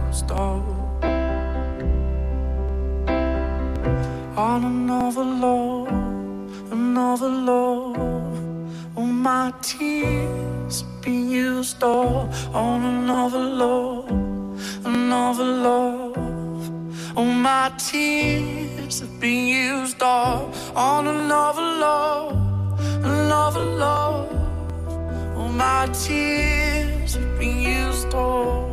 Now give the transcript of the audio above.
used up on another love, another love. Oh, my tears have been used up on another love, another love. Oh, my tears have been used up on another love, another love. Oh, my tears have been used up.